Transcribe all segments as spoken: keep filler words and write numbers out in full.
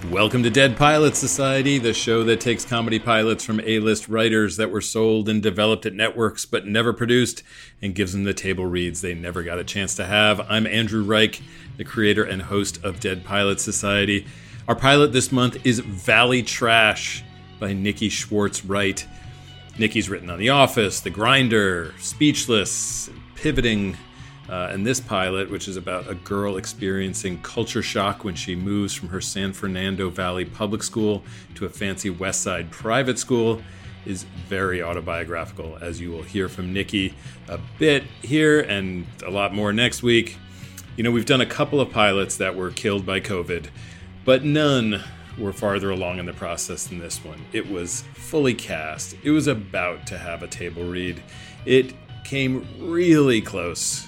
Welcome to Dead Pilot Society, the show that takes comedy pilots from A-list writers that were sold and developed at networks but never produced and gives them the table reads they never got a chance to have. I'm Andrew Reich, the creator and host of Dead Pilot Society. Our pilot this month is Valley Trash by Nikki Schwartz-Wright. Nikki's written on The Office, The Grinder, Speechless, Pivoting, Uh, and this pilot, which is about a girl experiencing culture shock when she moves from her San Fernando Valley public school to a fancy West Side private school, is very autobiographical, as you will hear from Nikki a bit here and a lot more next week. You know, we've done a couple of pilots that were killed by COVID, but none were farther along in the process than this one. It was fully cast. It was about to have a table read. It came really close.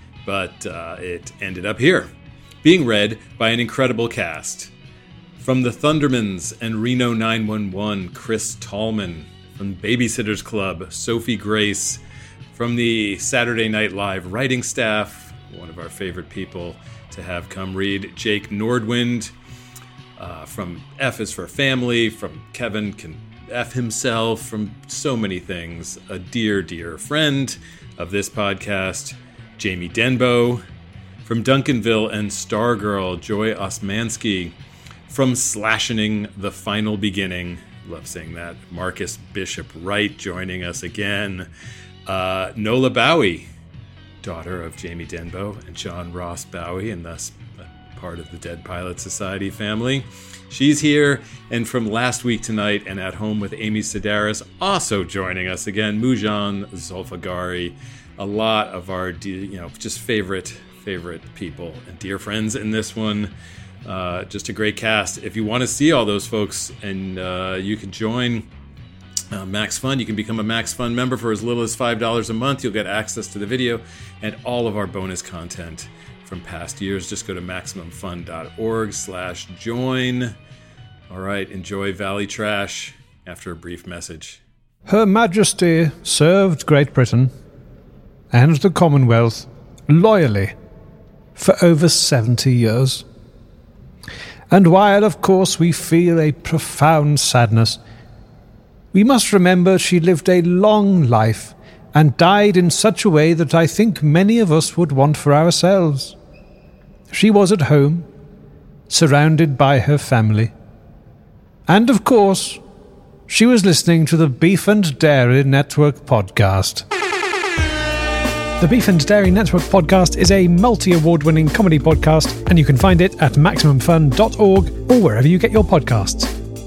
But uh, it ended up here, being read by an incredible cast. From the Thundermans and Reno nine one one, Chris Tallman. From Babysitter's Club, Sophie Grace. From the Saturday Night Live writing staff, one of our favorite people to have come read, Jake Nordwind. Uh, from F is for Family, from Kevin Can F himself, from so many things. A dear, dear friend of this podcast, Jamie Denbo. From Duncanville and Stargirl, Joy Osmansky. From Slashening the Final Beginning, love saying that, Marcus Bishop Wright joining us again. Uh, Nola Bowie, daughter of Jamie Denbo and John Ross Bowie, and thus part of the Dead Pilot Society family. She's here. And from Last Week Tonight and At Home with Amy Sedaris, also joining us again, Mujan Zolfagari. A lot of our, you know, just favorite, favorite people and dear friends in this one. Uh, just a great cast. If you want to see all those folks and uh, you can join uh, Max Fun, you can become a Max Fun member for as little as five dollars a month. You'll get access to the video and all of our bonus content from past years. Just go to MaximumFun.org slash join. All right, enjoy Valley Trash after a brief message. Her Majesty served Great Britain and the Commonwealth loyally for over seventy years. And while, of course, we feel a profound sadness, we must remember she lived a long life and died in such a way that I think many of us would want for ourselves. She was at home, surrounded by her family. And, of course, she was listening to the Beef and Dairy Network podcast. The Beef and Dairy Network podcast is a multi-award-winning comedy podcast, and you can find it at Maximum Fun dot org or wherever you get your podcasts.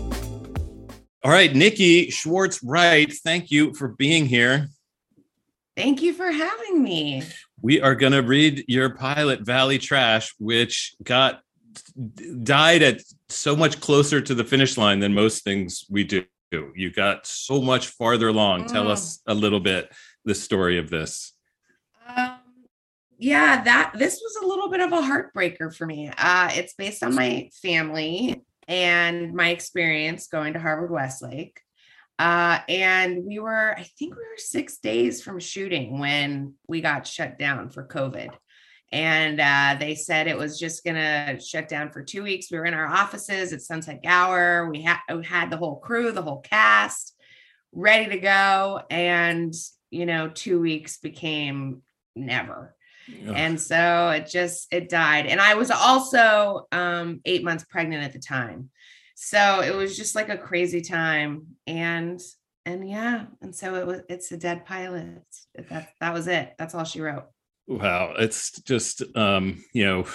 All right, Nikki Schwartz-Wright, thank you for being here. Thank you for having me. We are going to read your pilot, Valley Trash, which got died at so much closer to the finish line than most things we do. You got so much farther along. Mm. Tell us a little bit the story of this. Um, yeah, that this was a little bit of a heartbreaker for me. Uh, it's based on my family and my experience going to Harvard Westlake. Uh, and we were, I think we were six days from shooting when we got shut down for COVID. And uh, they said it was just going to shut down for two weeks. We were in our offices at Sunset Gower. We, ha- we had the whole crew, the whole cast ready to go. And, you know, two weeks became never. Ugh. And so it just, it died. And I was also um, eight months pregnant at the time. So it was just like a crazy time. And, and yeah. And so it was, it's a dead pilot. That, that was it. That's all she wrote. Wow. It's just, um, you know,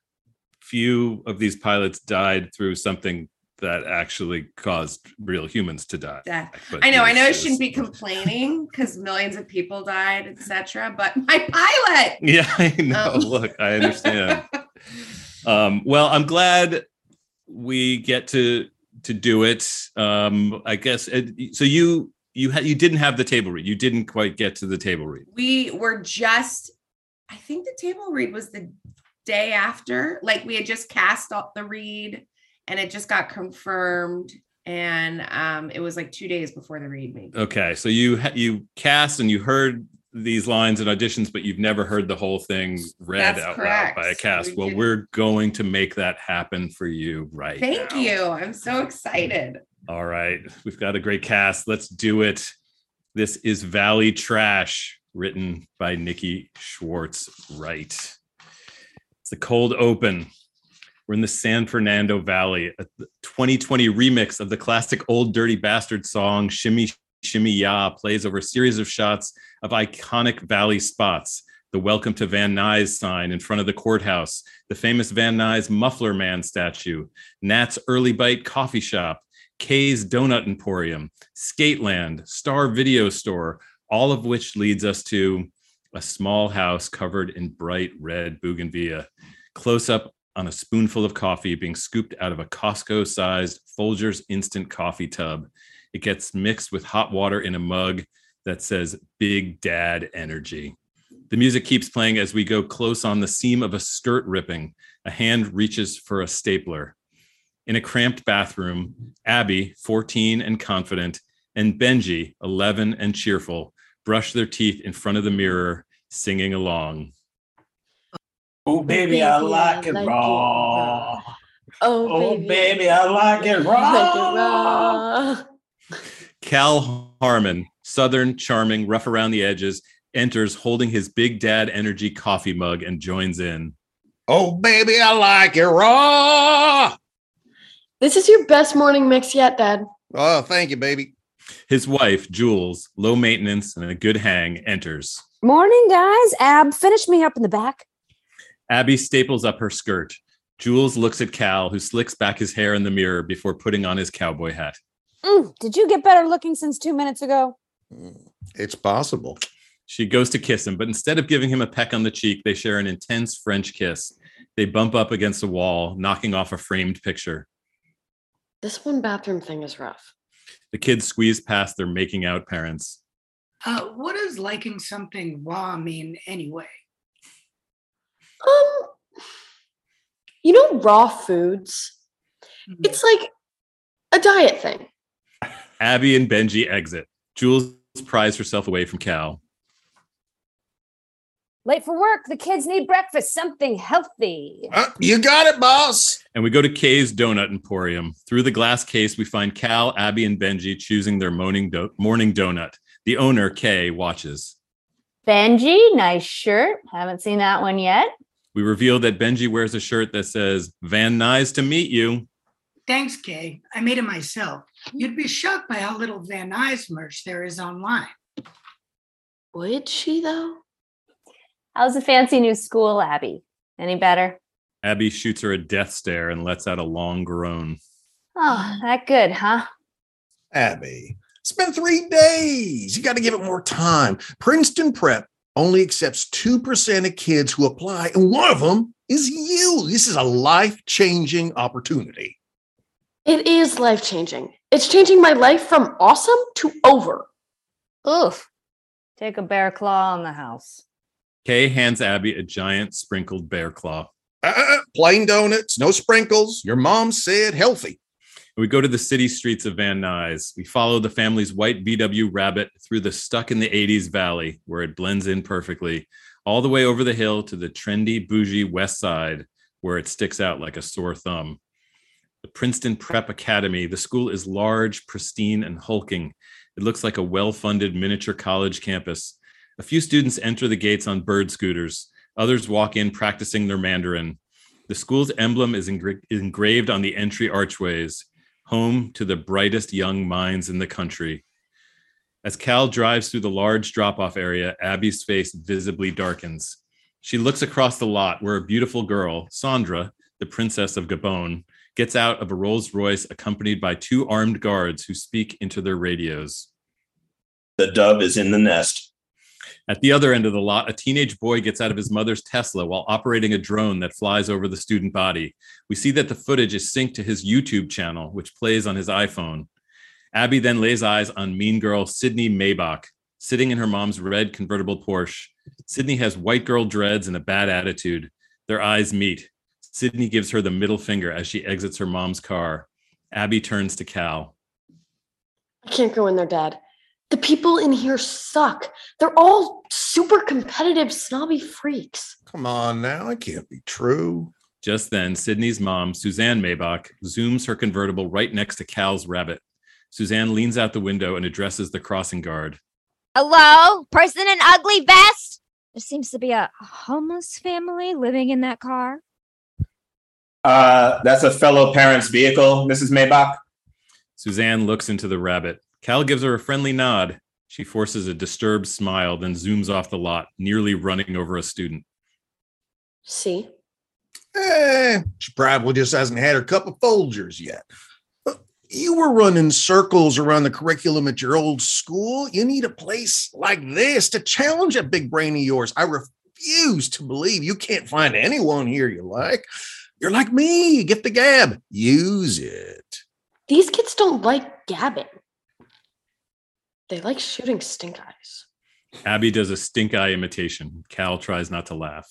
few of these pilots died through something that actually caused real humans to die. Death. I know, I know I shouldn't be complaining because millions of people died, et cetera, but my pilot. Yeah, I know. Um. Look, I understand. um, well, I'm glad we get to to do it. Um, I guess, it, so you you had you didn't have the table read. You didn't quite get to the table read. We were just, I think the table read was the day after. Like we had just cast off the read. And it just got confirmed, and um, it was like two days before the read. Maybe. Okay, so you you cast and you heard these lines in auditions, but you've never heard the whole thing read That's out correct. loud by a cast. We well, did- we're going to make that happen for you right Thank now. you. I'm so excited. All right. We've got a great cast. Let's do it. This is Valley Trash, written by Nikki Schwartz Wright. It's the cold open. We're in the San Fernando Valley. A twenty twenty remix of the classic Old Dirty Bastard song, Shimmy Shimmy Ya, plays over a series of shots of iconic Valley spots. The Welcome to Van Nuys sign in front of the courthouse, the famous Van Nuys Muffler Man statue, Nat's Early Bite Coffee Shop, Kay's Donut Emporium, Skateland, Star Video Store, all of which leads us to a small house covered in bright red bougainvillea. Close up on a spoonful of coffee being scooped out of a Costco-sized Folgers instant coffee tub. It gets mixed with hot water in a mug that says Big Dad Energy. The music keeps playing as we go close on the seam of a skirt ripping. A hand reaches for a stapler. In a cramped bathroom, Abby, fourteen and confident, and Benji, eleven and cheerful, brush their teeth in front of the mirror, singing along. Oh, baby, I like it raw. Oh, Oh, baby, baby, I like it I like it raw. raw. Cal Harmon, Southern, charming, rough around the edges, enters holding his Big Dad Energy coffee mug and joins in. Oh, baby, I like it raw. This is your best morning mix yet, Dad. Oh, thank you, baby. His wife, Jules, low maintenance and a good hang, enters. Morning, guys. Ab, finish me up in the back. Abby staples up her skirt. Jules looks at Cal, who slicks back his hair in the mirror before putting on his cowboy hat. Mm, did you get better looking since two minutes ago? It's possible. She goes to kiss him, but instead of giving him a peck on the cheek, they share an intense French kiss. They bump up against a wall, knocking off a framed picture. This one bathroom thing is rough. The kids squeeze past their making out parents. Uh, what does liking something raw mean anyway? Um, you know, raw foods. Mhm. It's like a diet thing. Abby and Benji exit. Jules pries herself away from Cal. Late for work. The kids need breakfast, something healthy. Uh, you got it, boss. And we go to Kay's Donut Emporium. Through the glass case, we find Cal, Abby, and Benji choosing their morning, do- morning donut. The owner, Kay, watches. Benji, nice shirt. Haven't seen that one yet. We reveal that Benji wears a shirt that says, Van Nuys to meet you. Thanks, Kay. I made it myself. You'd be shocked by how little Van Nuys merch there is online. Would she, though? How's the fancy new school, Abby? Any better? Abby shoots her a death stare and lets out a long groan. Oh, that good, huh? Abby, it's been three days. You got to give it more time. Princeton Prep only accepts two percent of kids who apply, and one of them is you. This is a life-changing opportunity. It is life-changing. It's changing my life from awesome to over. Oof. Take a bear claw on the house. Kay hands Abby a giant sprinkled bear claw. Uh, plain donuts, no sprinkles. Your mom said healthy. We go to the city streets of Van Nuys. We follow the family's white V W Rabbit through the stuck in the eighties valley, where it blends in perfectly, all the way over the hill to the trendy, bougie west side, where it sticks out like a sore thumb. The Princeton Prep Academy. The school is large, pristine, and hulking. It looks like a well-funded miniature college campus. A few students enter the gates on bird scooters. Others walk in practicing their Mandarin. The school's emblem is engra- engraved on the entry archways, home to the brightest young minds in the country. As Cal drives through the large drop-off area, Abby's face visibly darkens. She looks across the lot where a beautiful girl, Sandra, the princess of Gabon, gets out of a Rolls Royce accompanied by two armed guards who speak into their radios. The dove is in the nest. At the other end of the lot, a teenage boy gets out of his mother's Tesla while operating a drone that flies over the student body. We see that the footage is synced to his YouTube channel, which plays on his iPhone. Abby then lays eyes on mean girl Sydney Maybach, sitting in her mom's red convertible Porsche. Sydney has white girl dreads and a bad attitude. Their eyes meet. Sydney gives her the middle finger as she exits her mom's car. Abby turns to Cal. I can't go in there, Dad. The people in here suck. They're all super competitive, snobby freaks. Come on now, it can't be true. Just then, Sydney's mom, Suzanne Maybach, zooms her convertible right next to Cal's rabbit. Suzanne leans out the window and addresses the crossing guard. Hello? Person in ugly vest? There seems to be a homeless family living in that car. Uh, that's a fellow parent's vehicle, Missus Maybach. Suzanne looks into the rabbit. Cal gives her a friendly nod. She forces a disturbed smile, then zooms off the lot, nearly running over a student. See? Eh, she probably just hasn't had her cup of Folgers yet. You were running circles around the curriculum at your old school. You need a place like this to challenge that big brain of yours. I refuse to believe you can't find anyone here you like. You're like me. Get the gab. Use it. These kids don't like gabbing. They like shooting stink eyes. Abby does a stink eye imitation. Cal tries not to laugh.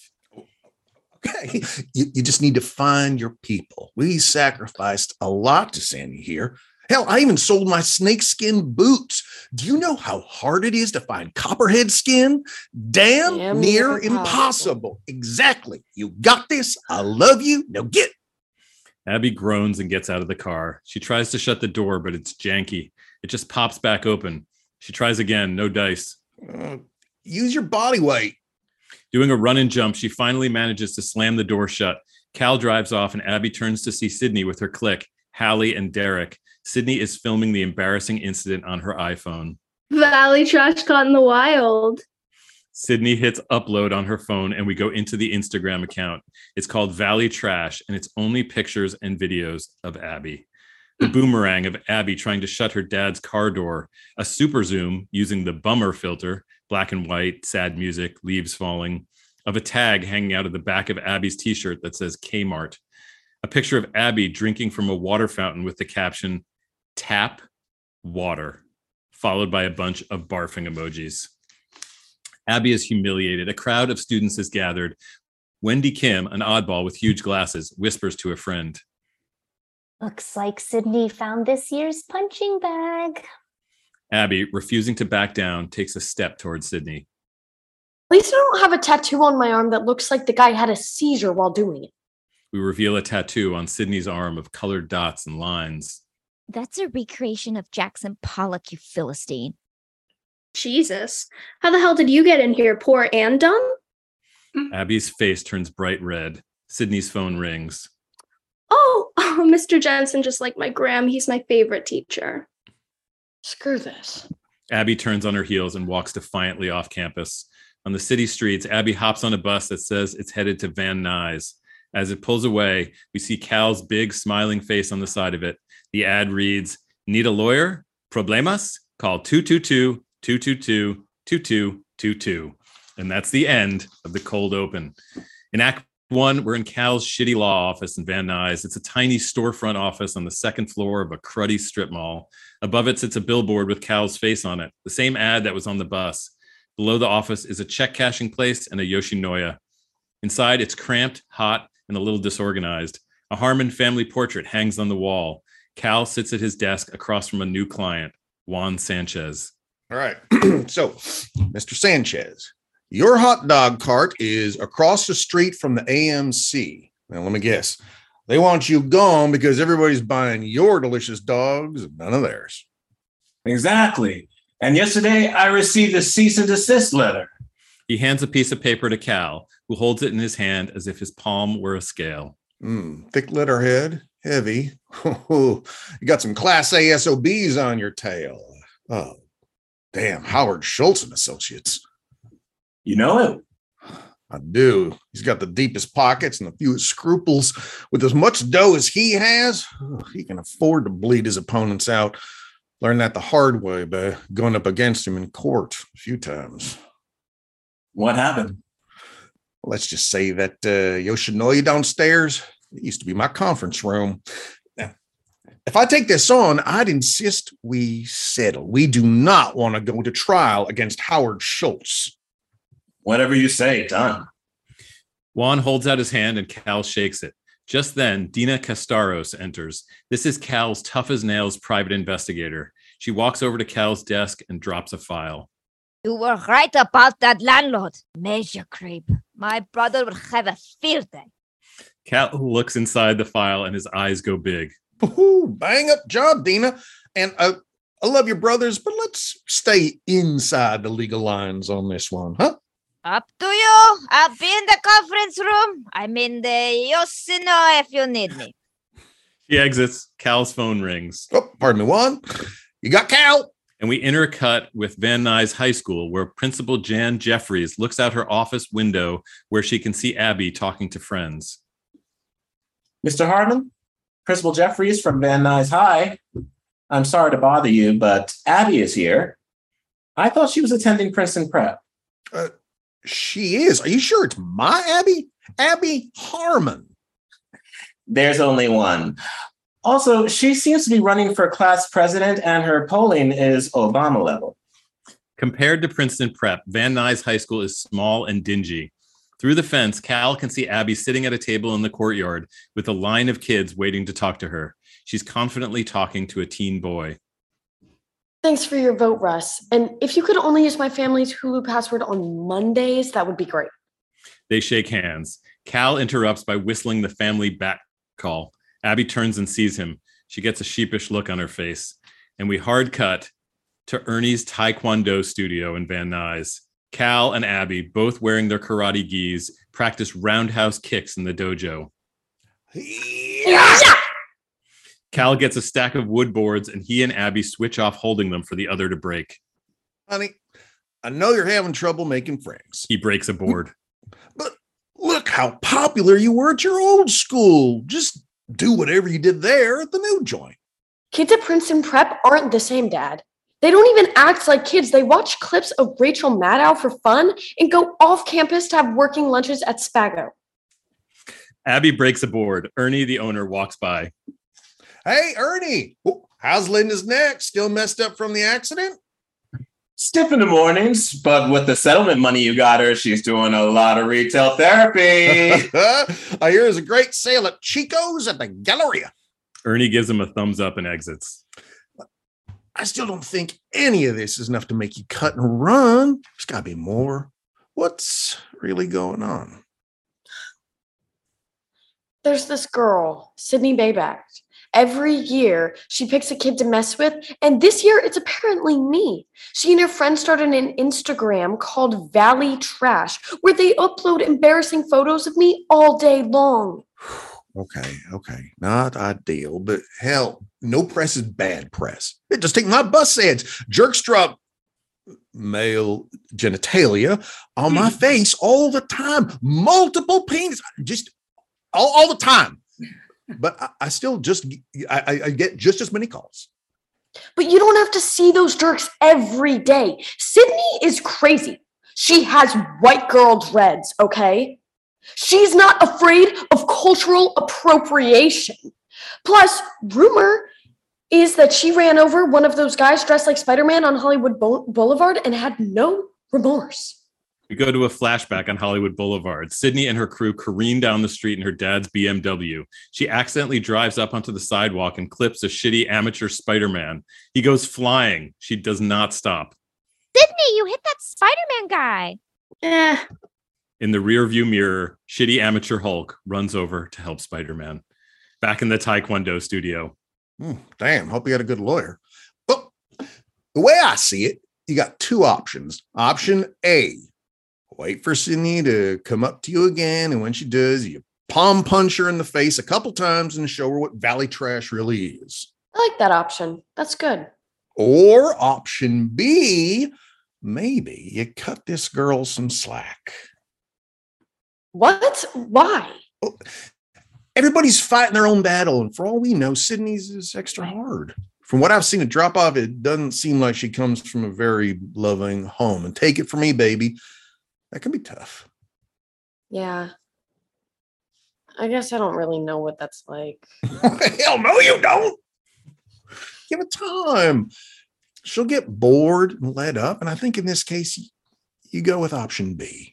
Okay, you, you just need to find your people. We sacrificed a lot to send you here. Hell, I even sold my snakeskin boots. Do you know how hard it is to find copperhead skin? Damn, Damn near near impossible. impossible. Exactly. You got this. I love you. Now get. Abby groans and gets out of the car. She tries to shut the door, but it's janky. It just pops back open. She tries again. No dice. Uh, use your body weight. Doing a run and jump, she finally manages to slam the door shut. Cal drives off, and Abby turns to see Sydney with her clique, Hallie, and Derek. Sydney is filming the embarrassing incident on her iPhone. Valley trash caught in the wild. Sydney hits upload on her phone, and we go into the Instagram account. It's called Valley Trash, and it's only pictures and videos of Abby. The boomerang of Abby trying to shut her dad's car door, a super zoom using the bummer filter, black and white, sad music, leaves falling, of a tag hanging out of the back of Abby's t-shirt that says Kmart, a picture of Abby drinking from a water fountain with the caption, tap water, followed by a bunch of barfing emojis. Abby is humiliated. A crowd of students is gathered. Wendy Kim, an oddball with huge glasses, whispers to a friend. Looks like Sydney found this year's punching bag. Abby, refusing to back down, takes a step towards Sydney. At least I don't have a tattoo on my arm that looks like the guy had a seizure while doing it. We reveal a tattoo on Sydney's arm of colored dots and lines. That's a recreation of Jackson Pollock, you Philistine. Jesus. How the hell did you get in here, poor and dumb? Abby's face turns bright red. Sydney's phone rings. Oh, oh, Mister Jensen, just like my Graham, he's my favorite teacher. Screw this. Abby turns on her heels and walks defiantly off campus. On the city streets, Abby hops on a bus that says it's headed to Van Nuys. As it pulls away, we see Cal's big smiling face on the side of it. The ad reads, "Need a lawyer? Problemas? Call two two two, two two two, two two two two." And that's the end of the cold open. In Act One, we're in Cal's shitty law office in Van Nuys. It's a tiny storefront office on the second floor of a cruddy strip mall. Above it sits a billboard with Cal's face on it, the same ad that was on the bus. Below the office is a check cashing place and a Yoshinoya. Inside, it's cramped, hot, and a little disorganized. A Harmon family portrait hangs on the wall. Cal sits at his desk across from a new client, Juan Sanchez. All right. So, Mister Sanchez, your hot dog cart is across the street from the A M C. Now, let me guess. They want you gone because everybody's buying your delicious dogs and none of theirs. Exactly. And yesterday I received a cease and desist letter. He hands a piece of paper to Cal, who holds it in his hand as if his palm were a scale. Mm, thick letterhead, heavy. You got some Class A S O Bs on your tail. Oh, damn, Howard Schultz and Associates. You know it? I do. He's got the deepest pockets and the fewest scruples. With as much dough as he has, he can afford to bleed his opponents out. Learned that the hard way by going up against him in court a few times. What happened? Let's just say that uh, Yoshinoya downstairs, it used to be my conference room. Now, if I take this on, I'd insist we settle. We do not want to go to trial against Howard Schultz. Whatever you say, done. Juan holds out his hand and Cal shakes it. Just then, Dina Castaros enters. This is Cal's tough as nails private investigator. She walks over to Cal's desk and drops a file. You were right about that landlord. Major creep. My brother would have a field day. Cal looks inside the file and his eyes go big. Ooh, bang up job, Dina. And uh, I love your brothers, but let's stay inside the legal lines on this one, huh? Up to you. I'll be in the conference room. I'm in the Yoshino if you need me. She exits. Cal's phone rings. Oh, pardon me, Juan. You got Cal. And we intercut with Van Nuys High School, where Principal Jan Jeffries looks out her office window where she can see Abby talking to friends. Mister Harmon, Principal Jeffries from Van Nuys High. I'm sorry to bother you, but Abby is here. I thought she was attending Princeton Prep. Uh, she is. Are you sure it's my Abby? Abby Harmon. There's only one. Also, she seems to be running for class president, and her polling is Obama level. Compared to Princeton Prep, Van Nuys High School is small and dingy. Through the fence, Cal can see Abby sitting at a table in the courtyard with a line of kids waiting to talk to her. She's confidently talking to a teen boy. Thanks for your vote, Russ. And if you could only use my family's Hulu password on Mondays, that would be great. They shake hands. Cal interrupts by whistling the family back call. Abby turns and sees him. She gets a sheepish look on her face. And we hard cut to Ernie's Taekwondo studio in Van Nuys. Cal and Abby, both wearing their karate gis, practice roundhouse kicks in the dojo. Yeah! Cal gets a stack of wood boards, and he and Abby switch off holding them for the other to break. Honey, I know you're having trouble making friends. He breaks a board. But look how popular you were at your old school. Just do whatever you did there at the new joint. Kids at Princeton Prep aren't the same, Dad. They don't even act like kids. They watch clips of Rachel Maddow for fun and go off campus to have working lunches at Spago. Abby breaks a board. Ernie, the owner, walks by. Hey, Ernie, how's Linda's neck? Still messed up from the accident? Stiff in the mornings, but with the settlement money you got her, she's doing a lot of retail therapy. I hear there's a great sale at Chico's at the Galleria. Ernie gives him a thumbs up and exits. I still don't think any of this is enough to make you cut and run. There's got to be more. What's really going on? There's this girl, Sydney Bayback. Every year, she picks a kid to mess with, and this year, it's apparently me. She and her friends started an Instagram called Valley Trash, where they upload embarrassing photos of me all day long. Okay, okay. Not ideal, but hell, no press is bad press. It just take my bus ads. Jerkstrap male genitalia on my face all the time. Multiple penis, just all, all the time. But I, I still just, I, I get just as many calls. But you don't have to see those jerks every day. Sydney is crazy. She has white girl dreads, okay? She's not afraid of cultural appropriation. Plus, rumor is that she ran over one of those guys dressed like Spider-Man on Hollywood Boulevard and had no remorse. We go to a flashback on Hollywood Boulevard. Sydney and her crew careen down the street in her dad's B M W. She accidentally drives up onto the sidewalk and clips a shitty amateur Spider-Man. He goes flying. She does not stop. Sydney, you hit that Spider-Man guy. Eh. In the rearview mirror, shitty amateur Hulk runs over to help Spider-Man. Back in the Taekwondo studio. Hmm, damn, hope you got a good lawyer. Well, the way I see it, you got two options. Option A, wait for Sydney to come up to you again, and when she does, you palm punch her in the face a couple times and show her what Valley Trash really is. I like that option. That's good. Or option B, maybe you cut this girl some slack. What? Why? Well, everybody's fighting their own battle, and for all we know, Sydney's is extra hard. From what I've seen a drop off, it doesn't seem like she comes from a very loving home. And take it from me, baby, that can be tough. Yeah. I guess I don't really know what that's like. Hell no, you don't. Give it time. She'll get bored and let up. And I think in this case, you go with option B.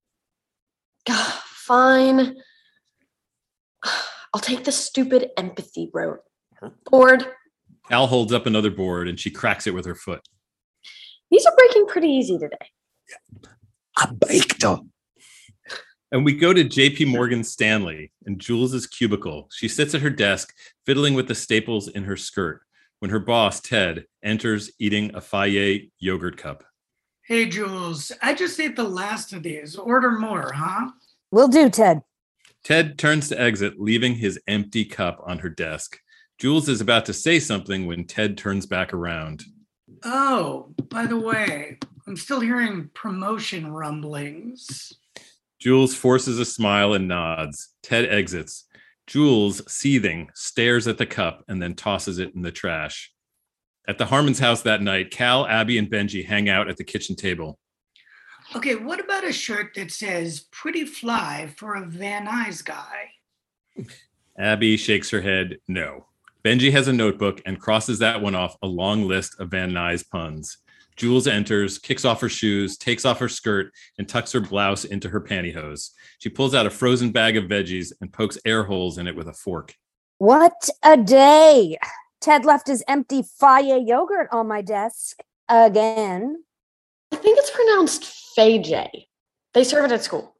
Fine. I'll take the stupid empathy route. Bored. Cal holds up another board and she cracks it with her foot. These are breaking pretty easy today. I baked them. And we go to J P Morgan Stanley in Jules's cubicle. She sits at her desk, fiddling with the staples in her skirt, when her boss, Ted, enters eating a Fayet yogurt cup. Hey, Jules, I just ate the last of these. Order more, huh? Will do, Ted. Ted turns to exit, leaving his empty cup on her desk. Jules is about to say something when Ted turns back around. Oh, by the way, I'm still hearing promotion rumblings. Jules forces a smile and nods. Ted exits. Jules, seething, stares at the cup and then tosses it in the trash. At the Harmon's house that night, Cal, Abby, and Benji hang out at the kitchen table. Okay, what about a shirt that says pretty fly for a Van Nuys guy? Abby shakes her head, no. Benji has a notebook and crosses that one off a long list of Van Nuys puns. Jules enters, kicks off her shoes, takes off her skirt, and tucks her blouse into her pantyhose. She pulls out a frozen bag of veggies and pokes air holes in it with a fork. What a day. Ted left his empty Fayet yogurt on my desk again. I think it's pronounced Fay-J. They serve it at school.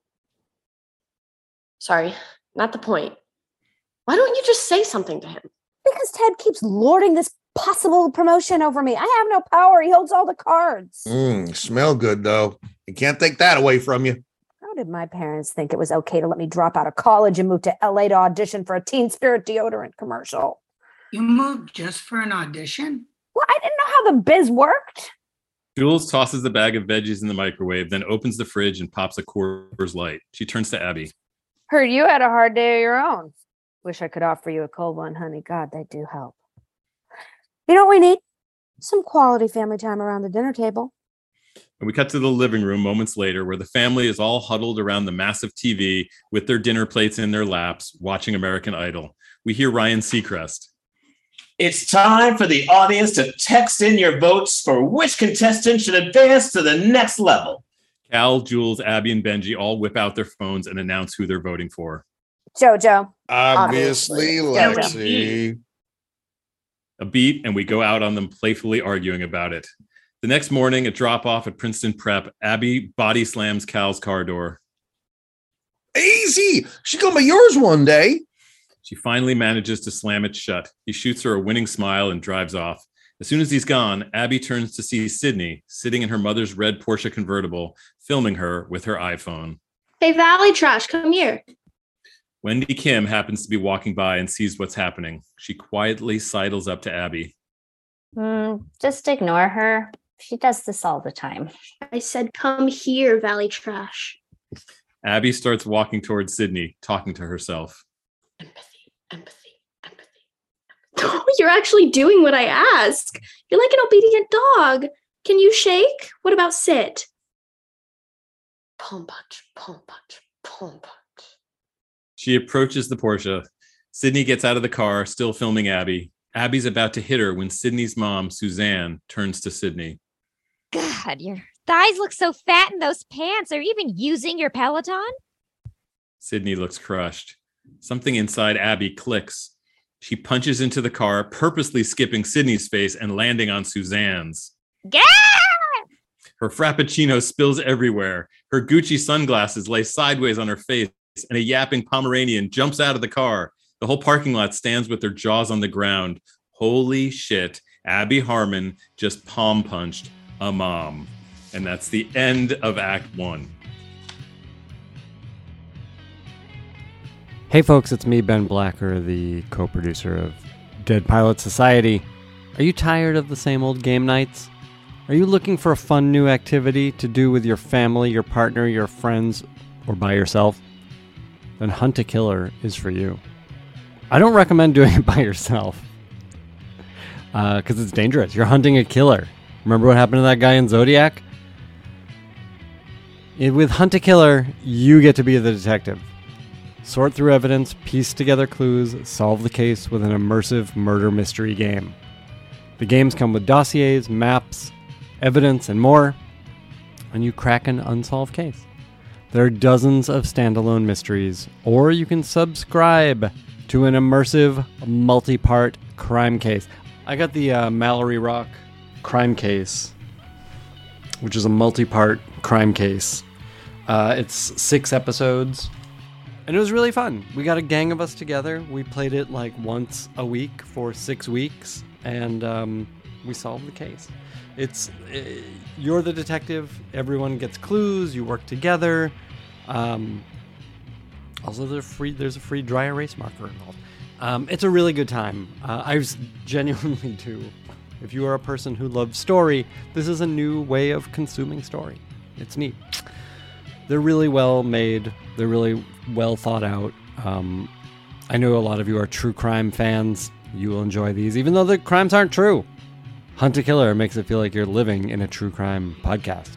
Sorry, not the point. Why don't you just say something to him? Because Ted keeps lording this possible promotion over me. I have no power. He holds all the cards. Mm, smell good, though. You can't take that away from you. How did my parents think it was okay to let me drop out of college and move to L A to audition for a Teen Spirit deodorant commercial? You moved just for an audition? Well, I didn't know how the biz worked. Jules tosses the bag of veggies in the microwave, then opens the fridge and pops a Coors Light. She turns to Abby. Heard you had a hard day of your own. Wish I could offer you a cold one, honey. God, they do help. You know what we need? Some quality family time around the dinner table. And we cut to the living room moments later, where the family is all huddled around the massive T V with their dinner plates in their laps, watching American Idol. We hear Ryan Seacrest. It's time for the audience to text in your votes for which contestant should advance to the next level. Cal, Jules, Abby, and Benji all whip out their phones and announce who they're voting for. Jojo. Obviously, Lexi. A beat, and we go out on them playfully arguing about it. The next morning, at drop-off at Princeton Prep, Abby body slams Cal's car door. Easy! She gonna be yours one day. She finally manages to slam it shut. He shoots her a winning smile and drives off. As soon as he's gone, Abby turns to see Sydney sitting in her mother's red Porsche convertible, filming her with her iPhone. Hey, Valley Trash, come here. Wendy Kim happens to be walking by and sees what's happening. She quietly sidles up to Abby. Mm, just ignore her. She does this all the time. I said, come here, Valley Trash. Abby starts walking towards Sydney, talking to herself. Empathy, empathy, empathy. You're actually doing what I ask. You're like an obedient dog. Can you shake? What about sit? Palm punch, palm punch, palm punch. She approaches the Porsche. Sydney gets out of the car, still filming Abby. Abby's about to hit her when Sydney's mom, Suzanne, turns to Sydney. God, your thighs look so fat in those pants. Are you even using your Peloton? Sydney looks crushed. Something inside Abby clicks. She punches into the car, purposely skipping Sydney's face and landing on Suzanne's. Gah! Her Frappuccino spills everywhere. Her Gucci sunglasses lay sideways on her face, and a yapping Pomeranian jumps out of the car. The whole parking lot stands with their jaws on the ground. Holy shit, Abby Harmon just palm punched a mom. And that's the end of Act One. Hey folks, it's me, Ben Blacker, the co-producer of Dead Pilot Society. Are you tired of the same old game nights? Are you looking for a fun new activity to do with your family, your partner, your friends, or by yourself? Then Hunt a Killer is for you. I don't recommend doing it by yourself because uh, it's dangerous. You're hunting a killer. Remember what happened to that guy in Zodiac? It, with Hunt a Killer, you get to be the detective. Sort through evidence, piece together clues, solve the case with an immersive murder mystery game. The games come with dossiers, maps, evidence, and more, and you crack an unsolved case. There are dozens of standalone mysteries, or you can subscribe to an immersive, multi-part crime case. I got the uh, Mallory Rock crime case, which is a multi-part crime case. Uh, it's six episodes, and it was really fun. We got a gang of us together. We played it like once a week for six weeks, and um, we solved the case. It's uh, you're the detective. Everyone gets clues. You work together. Um, also, there's free. There's a free dry erase marker involved. Um, it's a really good time. Uh, I was genuinely do. If you are a person who loves story, this is a new way of consuming story. It's neat. They're really well made. They're really well thought out. Um, I know a lot of you are true crime fans. You will enjoy these, even though the crimes aren't true. Hunt a Killer makes it feel like you're living in a true crime podcast.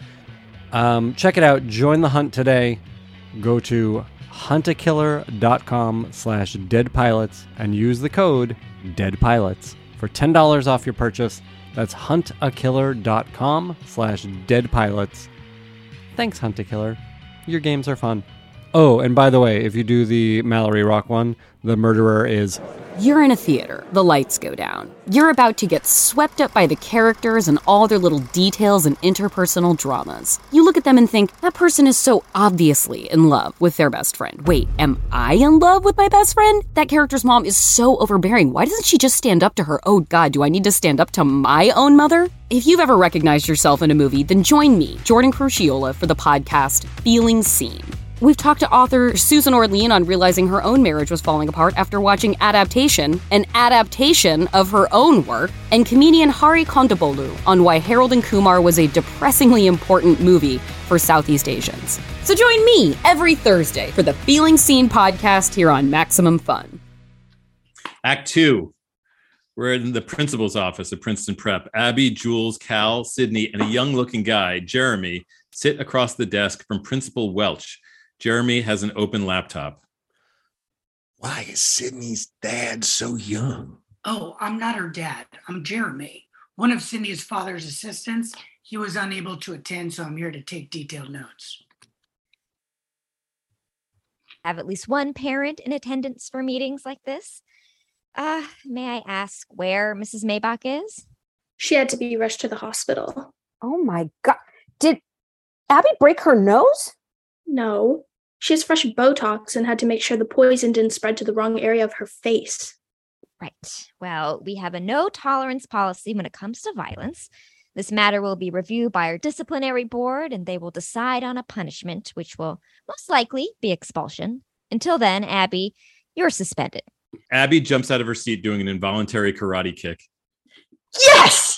Um, check it out. Join the hunt today. Go to huntakiller.com slash deadpilots and use the code deadpilots for ten dollars off your purchase. That's huntakiller.com slash deadpilots. Thanks, Hunt a Killer. Your games are fun. Oh, and by the way, if you do the Mallory Rock one, the murderer is... You're in a theater. The lights go down. You're about to get swept up by the characters and all their little details and interpersonal dramas. You look at them and think, that person is so obviously in love with their best friend. Wait, am I in love with my best friend? That character's mom is so overbearing. Why doesn't she just stand up to her? Oh God, do I need to stand up to my own mother? If you've ever recognized yourself in a movie, then join me, Jordan Crucchiola, for the podcast Feeling Seen. We've talked to author Susan Orlean on realizing her own marriage was falling apart after watching Adaptation, an adaptation of her own work, and comedian Hari Kondabolu on why Harold and Kumar was a depressingly important movie for Southeast Asians. So join me every Thursday for the Feeling Seen podcast here on Maximum Fun. Act two. We're in the principal's office at Princeton Prep. Abby, Jules, Cal, Sydney, and a young-looking guy, Jeremy, sit across the desk from Principal Welch. Jeremy has an open laptop. Why is Sydney's dad so young? Oh, I'm not her dad. I'm Jeremy, one of Sydney's father's assistants. He was unable to attend, so I'm here to take detailed notes. Have at least one parent in attendance for meetings like this. Uh, may I ask where Missus Maybach is? She had to be rushed to the hospital. Oh my God. Did Abby break her nose? No. She has fresh Botox and had to make sure the poison didn't spread to the wrong area of her face. Right. Well, we have a no tolerance policy when it comes to violence. This matter will be reviewed by our disciplinary board, and they will decide on a punishment, which will most likely be expulsion. Until then, Abby, you're suspended. Abby jumps out of her seat doing an involuntary karate kick. Yes!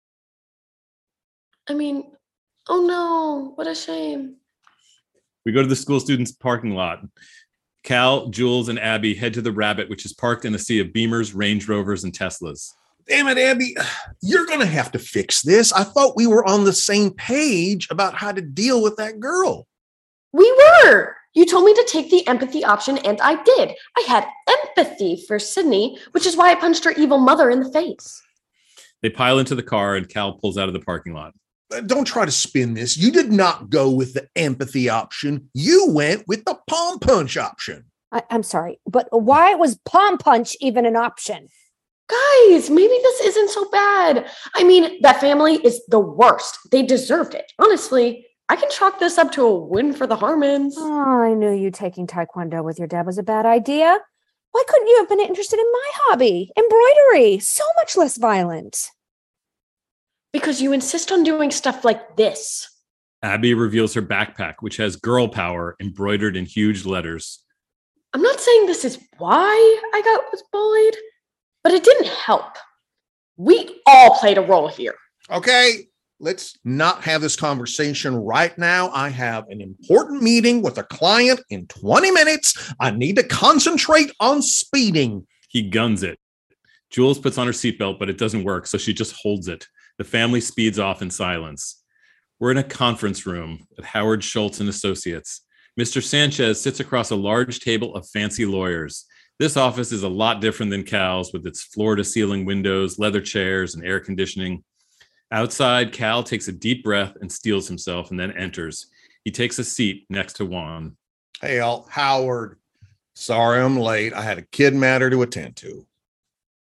I mean, oh no, what a shame. We go to the school students' parking lot. Cal, Jules, and Abby head to the Rabbit, which is parked in a sea of Beamers, Range Rovers, and Teslas. Damn it, Abby. You're going to have to fix this. I thought we were on the same page about how to deal with that girl. We were. You told me to take the empathy option, and I did. I had empathy for Sydney, which is why I punched her evil mother in the face. They pile into the car, and Cal pulls out of the parking lot. Don't try to spin this. You did not go with the empathy option. You went with the palm punch option. I, I'm sorry, but why was palm punch even an option? Guys, maybe this isn't so bad. I mean, that family is the worst. They deserved it. Honestly, I can chalk this up to a win for the Harmons. Oh, I knew you taking Taekwondo with your dad was a bad idea. Why couldn't you have been interested in my hobby? Embroidery. So much less violent. Because you insist on doing stuff like this. Abby reveals her backpack, which has girl power embroidered in huge letters. I'm not saying this is why I got was bullied, but it didn't help. We all played a role here. Okay, let's not have this conversation right now. I have an important meeting with a client in twenty minutes. I need to concentrate on speeding. He guns it. Jules puts on her seatbelt, but it doesn't work, so she just holds it. The family speeds off in silence. We're in a conference room at Howard Schultz and Associates. Mister Sanchez sits across a large table of fancy lawyers. This office is a lot different than Cal's, with its floor-to-ceiling windows, leather chairs, and air conditioning. Outside, Cal takes a deep breath and steels himself and then enters. He takes a seat next to Juan. Hey, Al, Howard. Sorry I'm late. I had a kid matter to attend to.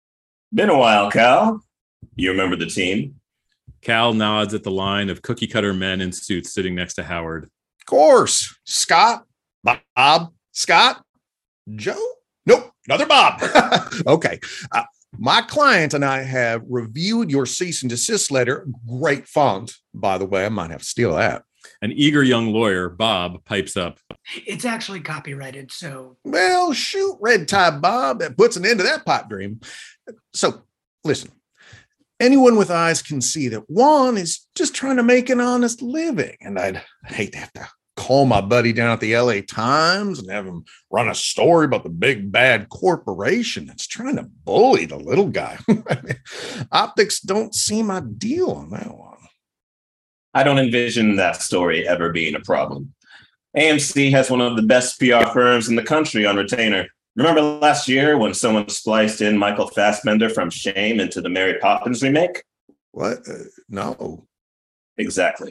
Been a while, Cal. You remember the team? Cal nods at the line of cookie-cutter men in suits sitting next to Howard. Of course. Scott, Bob, Scott, Joe? Nope, another Bob. Okay. Uh, my client and I have reviewed your cease and desist letter. Great font, by the way. I might have to steal that. An eager young lawyer, Bob, pipes up. It's actually copyrighted, so. Well, shoot, red tie Bob. That puts an end to that pipe dream. So, listen. Anyone with eyes can see that Juan is just trying to make an honest living. And I'd hate to have to call my buddy down at the L A Times and have him run a story about the big bad corporation that's trying to bully the little guy. Optics don't seem ideal on that one. I don't envision that story ever being a problem. A M C has one of the best P R firms in the country on retainer. Remember last year when someone spliced in Michael Fassbender from Shame into the Mary Poppins remake? What? Uh, no. Exactly.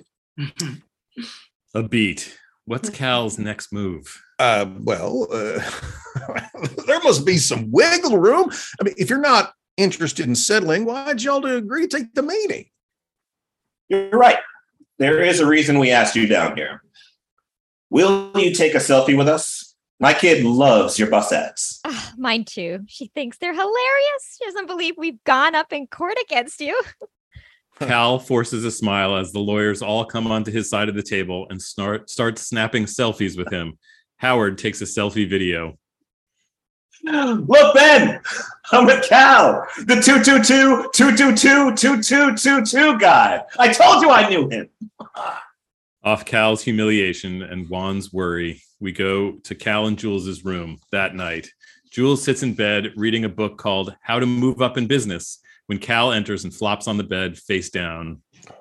A beat. What's Cal's next move? Uh, well, uh, there must be some wiggle room. I mean, if you're not interested in settling, why'd y'all to agree to take the meeting? You're right. There is a reason we asked you down here. Will you take a selfie with us? My kid loves your bus ads. Uh, mine too. She thinks they're hilarious. She doesn't believe we've gone up in court against you. Cal forces a smile as the lawyers all come onto his side of the table and start, start snapping selfies with him. Howard takes a selfie video. Look, Ben, I'm with Cal, the two two two, two two two, two two two two guy. I told you I knew him. Off Cal's humiliation and Juan's worry, we go to Cal and Jules' room that night. Jules sits in bed reading a book called How to Move Up in Business when Cal enters and flops on the bed face down.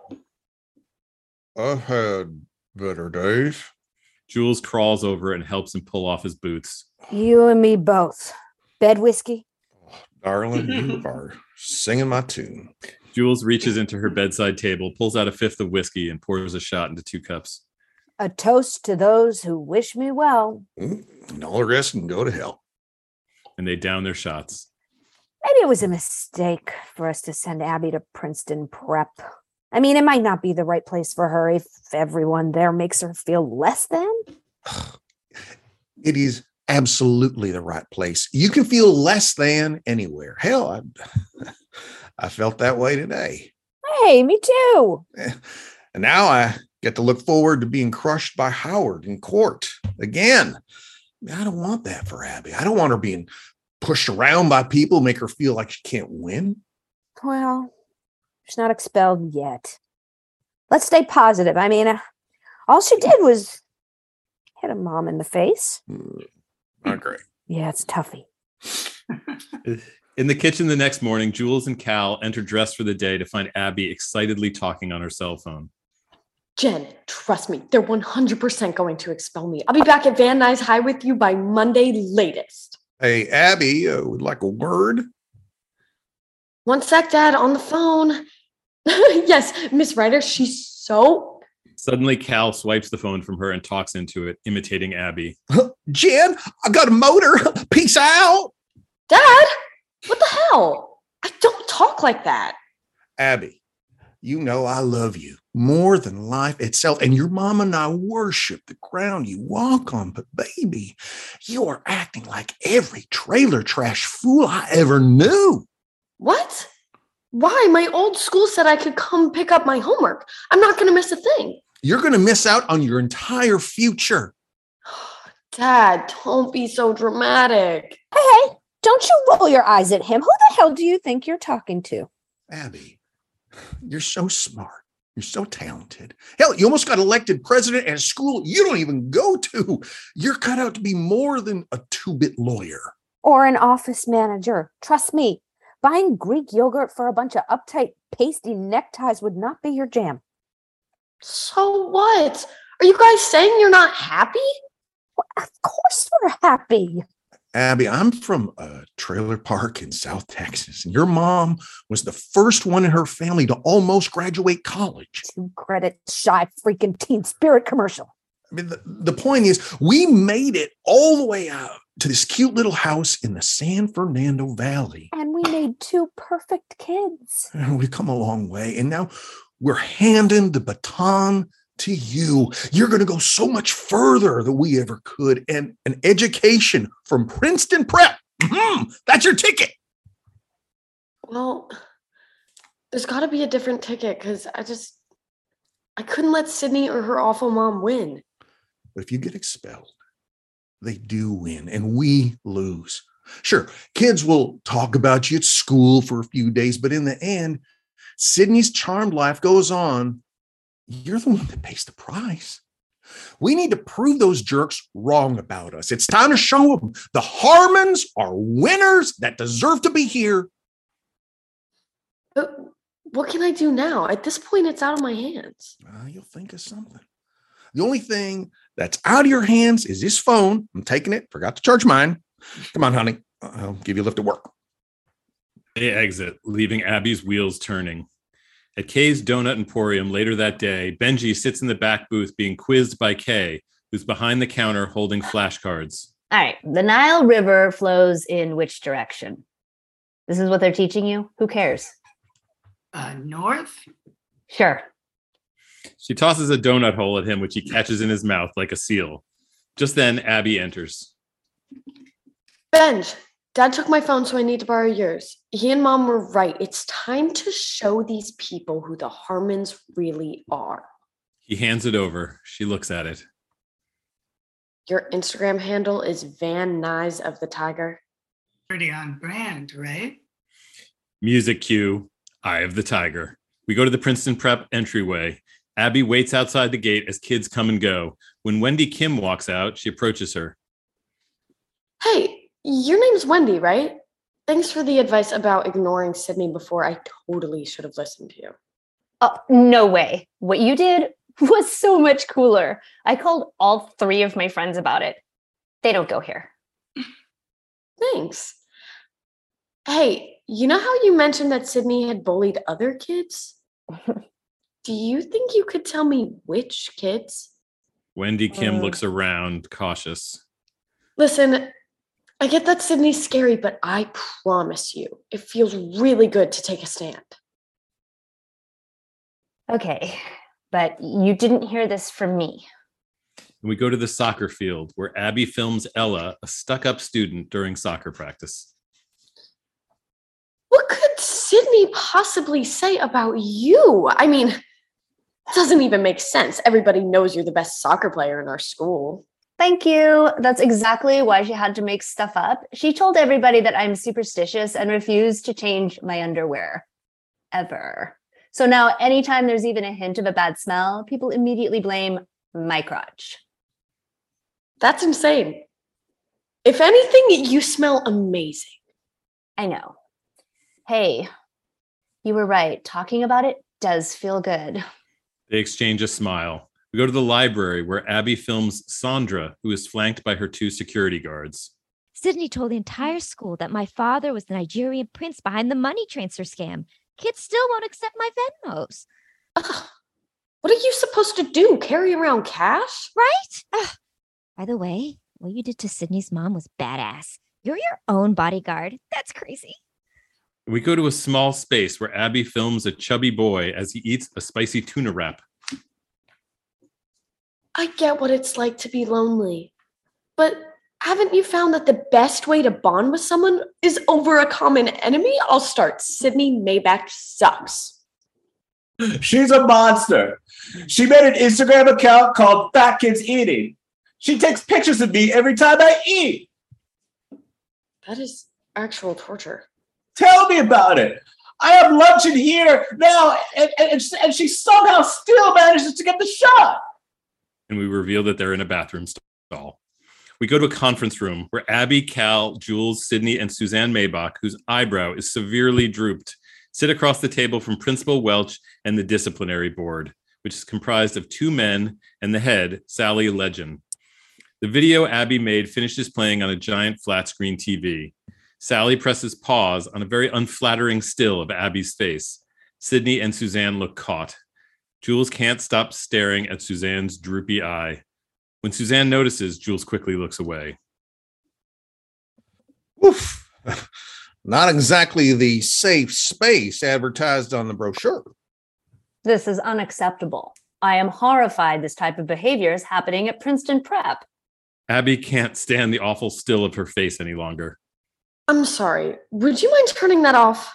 I've had better days. Jules crawls over and helps him pull off his boots. You and me both. Bed whiskey? Darling, you are singing my tune. Jules reaches into her bedside table, pulls out a fifth of whiskey, and pours a shot into two cups. A toast to those who wish me well. And all the rest can go to hell. And they down their shots. Maybe it was a mistake for us to send Abby to Princeton Prep. I mean, it might not be the right place for her if everyone there makes her feel less than. It is absolutely the right place. You can feel less than anywhere. Hell, I, I felt that way today. Hey, me too. And now I get to look forward to being crushed by Howard in court again. I don't want that for Abby. I don't want her being pushed around by people, make her feel like she can't win. Well, she's not expelled yet. Let's stay positive. I mean, uh, all she did was hit a mom in the face. Mm, not great. Yeah, it's toughy. In the kitchen the next morning, Jules and Cal enter dressed for the day to find Abby excitedly talking on her cell phone. Jen, trust me, they're one hundred percent going to expel me. I'll be back at Van Nuys High with you by Monday latest. Hey, Abby, uh, would like a word? One sec, Dad, on the phone. Yes, Miss Ryder, she's so... Suddenly, Cal swipes the phone from her and talks into it, imitating Abby. Jen, I got a motor. Peace out. Dad, what the hell? I don't talk like that. Abby, you know I love you more than life itself, and your mom and I worship the ground you walk on. But baby, you are acting like every trailer trash fool I ever knew. What? Why? My old school said I could come pick up my homework. I'm not going to miss a thing. You're going to miss out on your entire future. Dad, don't be so dramatic. Hey, hey, don't you roll your eyes at him. Who the hell do you think you're talking to? Abby, you're so smart. You're so talented. Hell, you almost got elected president at a school you don't even go to. You're cut out to be more than a two-bit lawyer. Or an office manager. Trust me, buying Greek yogurt for a bunch of uptight, pasty neckties would not be your jam. So what? Are you guys saying you're not happy? Well, of course we're happy. Abby, I'm from a trailer park in South Texas, and your mom was the first one in her family to almost graduate college. Two credit shy freaking Teen Spirit commercial. I mean, the, the point is, we made it all the way out, to this cute little house in the San Fernando Valley. And we made two perfect kids. And we've come a long way. And now we're handing the baton to you. You're going to go so much further than we ever could. And an education from Princeton Prep. Mm-hmm. That's your ticket. Well, there's got to be a different ticket because I just, I couldn't let Sydney or her awful mom win. But if you get expelled, they do win and we lose. Sure, kids will talk about you at school for a few days, but in the end, Sydney's charmed life goes on. You're the one that pays the price. We need to prove those jerks wrong about us. It's time to show them the Harmons are winners that deserve to be here. But what can I do now? At this point, it's out of my hands. Uh, you'll think of something. The only thing that's out of your hands is this phone. I'm taking it. Forgot to charge mine. Come on, honey. I'll give you a lift at work. They exit, leaving Abby's wheels turning. At Kay's Donut Emporium later that day, Benji sits in the back booth being quizzed by Kay, who's behind the counter holding flashcards. All right. The Nile River flows in which direction? This is what they're teaching you? Who cares? Uh, north? Sure. She tosses a donut hole at him, which he catches in his mouth like a seal. Just then, Abby enters. Benj, Dad took my phone, so I need to borrow yours. He and Mom were right. It's time to show these people who the Harmons really are. He hands it over. She looks at it. Your Instagram handle is Van Nuys of the Tiger. Pretty on brand, right? Music cue, Eye of the Tiger. We go to the Princeton Prep entryway. Abby waits outside the gate as kids come and go. When Wendy Kim walks out, she approaches her. Hey, your name's Wendy, right? Thanks for the advice about ignoring Sydney before. I totally should have listened to you. Oh, no way. What you did was so much cooler. I called all three of my friends about it. They don't go here. Thanks. Hey, you know how you mentioned that Sydney had bullied other kids? Do you think you could tell me which kids? Wendy Kim Uh, looks around, cautious. Listen, I get that Sydney's scary, but I promise you, it feels really good to take a stand. Okay, but you didn't hear this from me. And we go to the soccer field where Abby films Ella, a stuck-up student, during soccer practice. What could Sydney possibly say about you? I mean, it doesn't even make sense. Everybody knows you're the best soccer player in our school. Thank you. That's exactly why she had to make stuff up. She told everybody that I'm superstitious and refused to change my underwear. Ever. So now anytime there's even a hint of a bad smell, people immediately blame my crotch. That's insane. If anything, you smell amazing. I know. Hey, you were right. Talking about it does feel good. They exchange a smile. We go to the library where Abby films Sandra, who is flanked by her two security guards. Sydney told the entire school that my father was the Nigerian prince behind the money transfer scam. Kids still won't accept my Venmos. Ugh. What are you supposed to do? Carry around cash? Right? Ugh. By the way, what you did to Sydney's mom was badass. You're your own bodyguard. That's crazy. We go to a small space where Abby films a chubby boy as he eats a spicy tuna wrap. I get what it's like to be lonely. But haven't you found that the best way to bond with someone is over a common enemy? I'll start. Sydney Maybach sucks. She's a monster. She made an Instagram account called Fat Kids Eating. She takes pictures of me every time I eat. That is actual torture. Tell me about it. I have lunch in here now, and, and, and she somehow still manages to get the shot. And we reveal that they're in a bathroom stall. We go to a conference room where Abby, Cal, Jules, Sydney, and Suzanne Maybach, whose eyebrow is severely drooped, sit across the table from Principal Welch and the disciplinary board, which is comprised of two men and the head, Sally Legend. The video Abby made finishes playing on a giant flat screen T V. Sally presses pause on a very unflattering still of Abby's face. Sydney and Suzanne look caught. Jules can't stop staring at Suzanne's droopy eye. When Suzanne notices, Jules quickly looks away. Oof. Not exactly the safe space advertised on the brochure. This is unacceptable. I am horrified this type of behavior is happening at Princeton Prep. Abby can't stand the awful still of her face any longer. I'm sorry. Would you mind turning that off?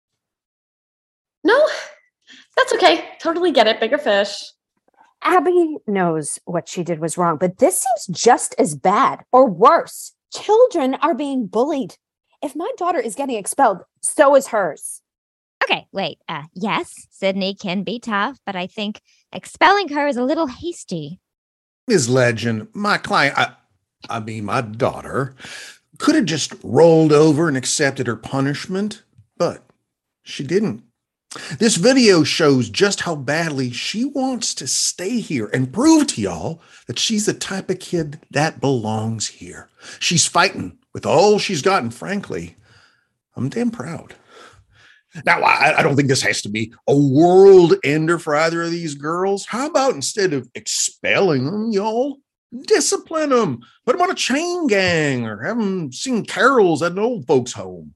No? That's okay. Totally get it. Bigger fish. Abby knows what she did was wrong, but this seems just as bad or worse. Children are being bullied. If my daughter is getting expelled, so is hers. Okay, wait. Uh, yes, Sydney can be tough, but I think expelling her is a little hasty. Miz Legend, my client, I, I mean, my daughter, could have just rolled over and accepted her punishment, but she didn't. This video shows just how badly she wants to stay here and prove to y'all that she's the type of kid that belongs here. She's fighting with all she's got, and frankly, I'm damn proud. Now, I, I don't think this has to be a world ender for either of these girls. How about instead of expelling them, y'all, discipline them, put them on a chain gang, or have them sing carols at an old folks' home?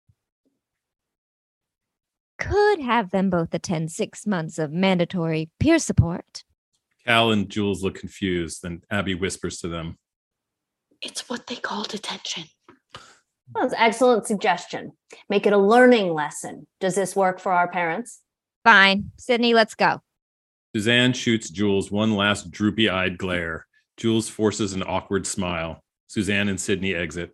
Could have them both attend six months of mandatory peer support. Cal and Jules look confused, then Abby whispers to them. It's what they call detention. Well, that's an excellent suggestion. Make it a learning lesson. Does this work for our parents? Fine. Sydney, let's go. Suzanne shoots Jules one last droopy-eyed glare. Jules forces an awkward smile. Suzanne and Sydney exit.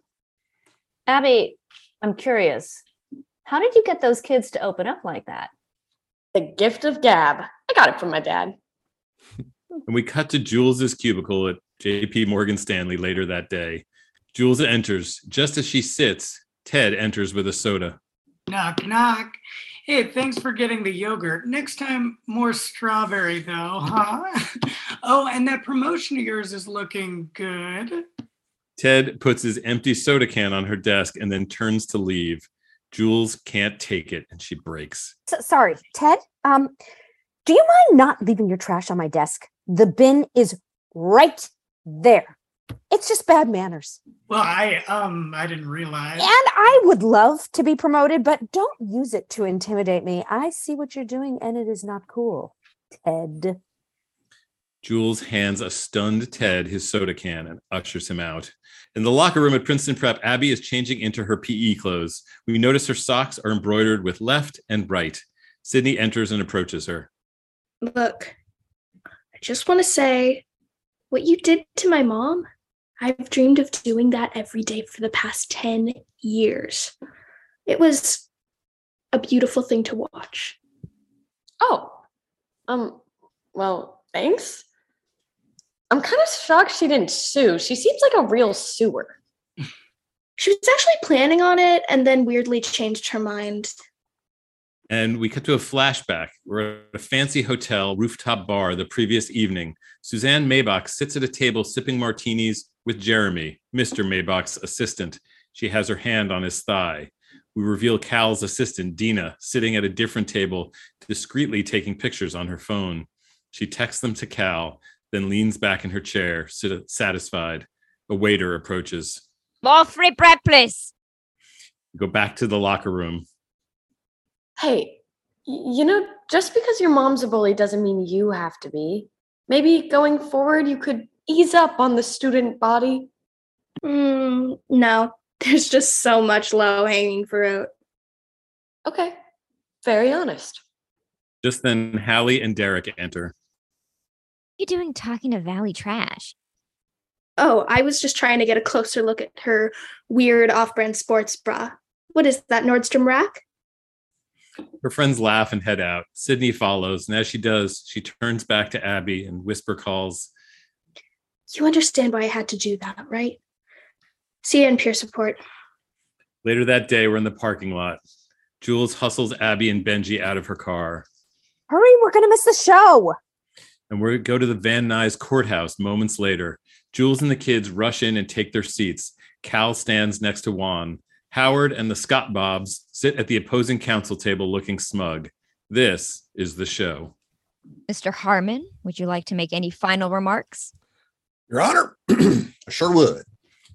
Abby, I'm curious. How did you get those kids to open up like that? The gift of gab. I got it from my dad. And we cut to Jules's cubicle at J P Morgan Stanley later that day. Jules enters. Just as she sits, Ted enters with a soda. Knock, knock. Hey, thanks for getting the yogurt. Next time, more strawberry, though, huh? Oh, and that promotion of yours is looking good. Ted puts his empty soda can on her desk and then turns to leave. Jules can't take it, and she breaks. So, sorry, Ted, um, do you mind not leaving your trash on my desk? The bin is right there. It's just bad manners. Well, I um I didn't realize. And I would love to be promoted, but don't use it to intimidate me. I see what you're doing, and it is not cool, Ted. Jules hands a stunned Ted his soda can and ushers him out. In the locker room at Princeton Prep, Abby is changing into her P E clothes. We notice her socks are embroidered with left and right. Sydney enters and approaches her. Look, I just want to say, what you did to my mom, I've dreamed of doing that every day for the past ten years. It was a beautiful thing to watch. Oh, um, well, thanks. I'm kind of shocked she didn't sue. She seems like a real suer. She was actually planning on it and then weirdly changed her mind. And we cut to a flashback. We're at a fancy hotel rooftop bar the previous evening. Suzanne Maybach sits at a table sipping martinis with Jeremy, Mister Maybach's assistant. She has her hand on his thigh. We reveal Cal's assistant, Dina, sitting at a different table, discreetly taking pictures on her phone. She texts them to Cal, then leans back in her chair, satisfied. A waiter approaches. More free bread, please. Go back to the locker room. Hey, you know, just because your mom's a bully doesn't mean you have to be. Maybe going forward, you could ease up on the student body. Mm, no, there's just so much low-hanging fruit. Okay, very honest. Just then, Hallie and Derek enter. What are you doing talking to Valley Trash? Oh, I was just trying to get a closer look at her weird off-brand sports bra. What is that, Nordstrom Rack? Her friends laugh and head out. Sydney follows, and as she does, she turns back to Abby and whisper calls. You understand why I had to do that, right? See you in peer support. Later that day, we're in the parking lot. Jules hustles Abby and Benji out of her car. Hurry, we're going to miss the show. And we go to the Van Nuys courthouse moments later. Jules and the kids rush in and take their seats. Cal stands next to Juan. Howard and the Scott Bobs sit at the opposing counsel table looking smug. This is the show. Mister Harmon, would you like to make any final remarks? Your Honor, I sure would.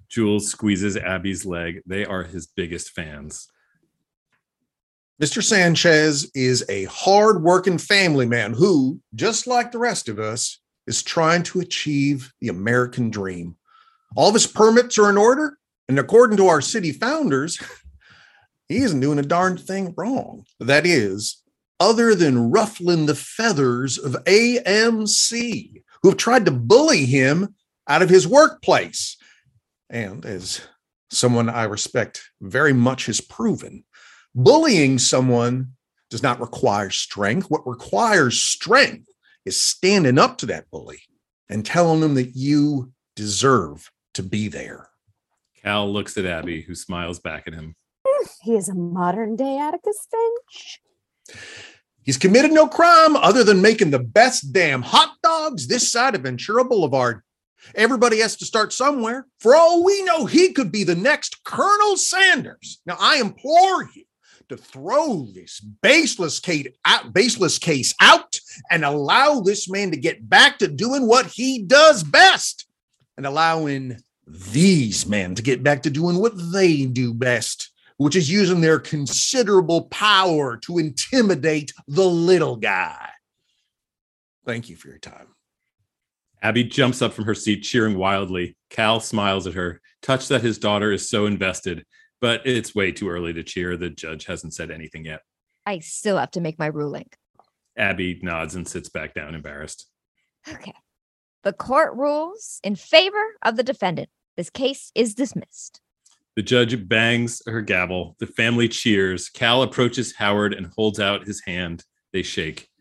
Jules squeezes Abby's leg. They are his biggest fans. Mister Sanchez is a hard-working family man who, just like the rest of us, is trying to achieve the American dream. All of his permits are in order, and according to our city founders, he isn't doing a darn thing wrong. That is, other than ruffling the feathers of A M C, who have tried to bully him out of his workplace. And as someone I respect very much has proven, bullying someone does not require strength. What requires strength is standing up to that bully and telling them that you deserve to be there. Cal looks at Abby, who smiles back at him. He is a modern day Atticus Finch. He's committed no crime other than making the best damn hot dogs this side of Ventura Boulevard. Everybody has to start somewhere. For all we know, he could be the next Colonel Sanders. Now, I implore you to throw this baseless case out, baseless case out and allow this man to get back to doing what he does best and allowing these men to get back to doing what they do best, which is using their considerable power to intimidate the little guy. Thank you for your time. Abby jumps up from her seat, cheering wildly. Cal smiles at her, touched that his daughter is so invested, but it's way too early to cheer. The judge hasn't said anything yet. I still have to make my ruling. Abby nods and sits back down, embarrassed. Okay. The court rules in favor of the defendant. This case is dismissed. The judge bangs her gavel. The family cheers. Cal approaches Howard and holds out his hand. They shake.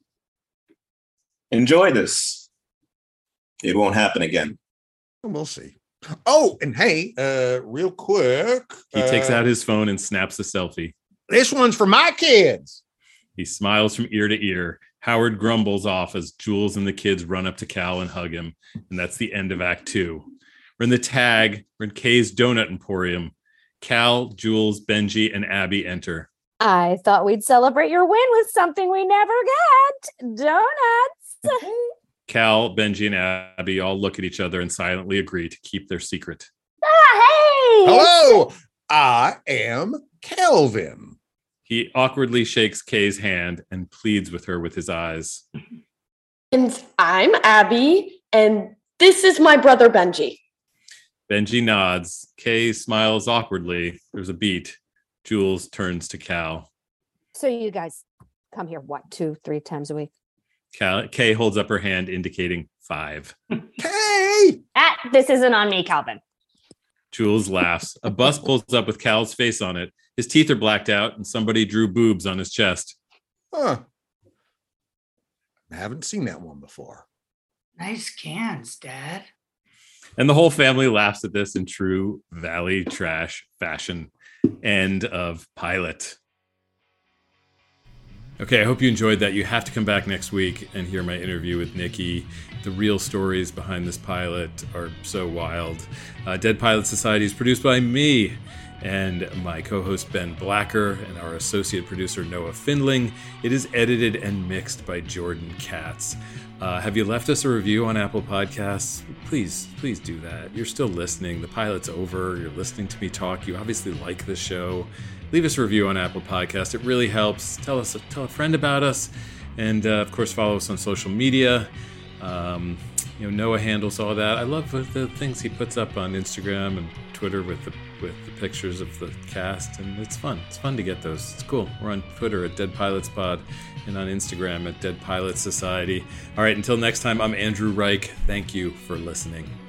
Enjoy this. It won't happen again. We'll see. Oh, and hey, uh, real quick. He uh, takes out his phone and snaps a selfie. This one's for my kids. He smiles from ear to ear. Howard grumbles off as Jules and the kids run up to Cal and hug him. And that's the end of Act Two. We're in the tag. We're in Kay's Donut Emporium. Cal, Jules, Benji, and Abby enter. I thought we'd celebrate your win with something we never get. Donuts. Cal, Benji, and Abby all look at each other and silently agree to keep their secret. Ah, hey! Hello, I am Kelvin. He awkwardly shakes Kay's hand and pleads with her with his eyes. And I'm Abby, and this is my brother Benji. Benji nods. Kay smiles awkwardly. There's a beat. Jules turns to Cal. So you guys come here, what, two, three times a week? Cal- Kay holds up her hand, indicating five. Kay! Ah, this isn't on me, Calvin. Jules laughs. A bus pulls up with Cal's face on it. His teeth are blacked out, and somebody drew boobs on his chest. Huh. I haven't seen that one before. Nice cans, Dad. And the whole family laughs at this in true Valley Trash fashion. End of pilot. Okay, I hope you enjoyed that. You have to come back next week and hear my interview with Nikki. The real stories behind this pilot are so wild. Uh, Dead Pilot Society is produced by me and my co-host Ben Blacker and our associate producer Noah Findling. It is edited and mixed by Jordan Katz. Uh, have you left us a review on Apple Podcasts? Please, please do that. You're still listening. The pilot's over. You're listening to me talk. You obviously like the show. Leave us a review on Apple Podcasts. It really helps. Tell us, tell a friend about us, and uh, of course, follow us on social media. Um, you know, Noah handles all that. I love the things he puts up on Instagram and Twitter with the with the pictures of the cast, and it's fun. It's fun to get those. It's cool. We're on Twitter at Dead Pilots Pod and on Instagram at Dead Pilot Society. All right, until next time, I'm Andrew Reich. Thank you for listening.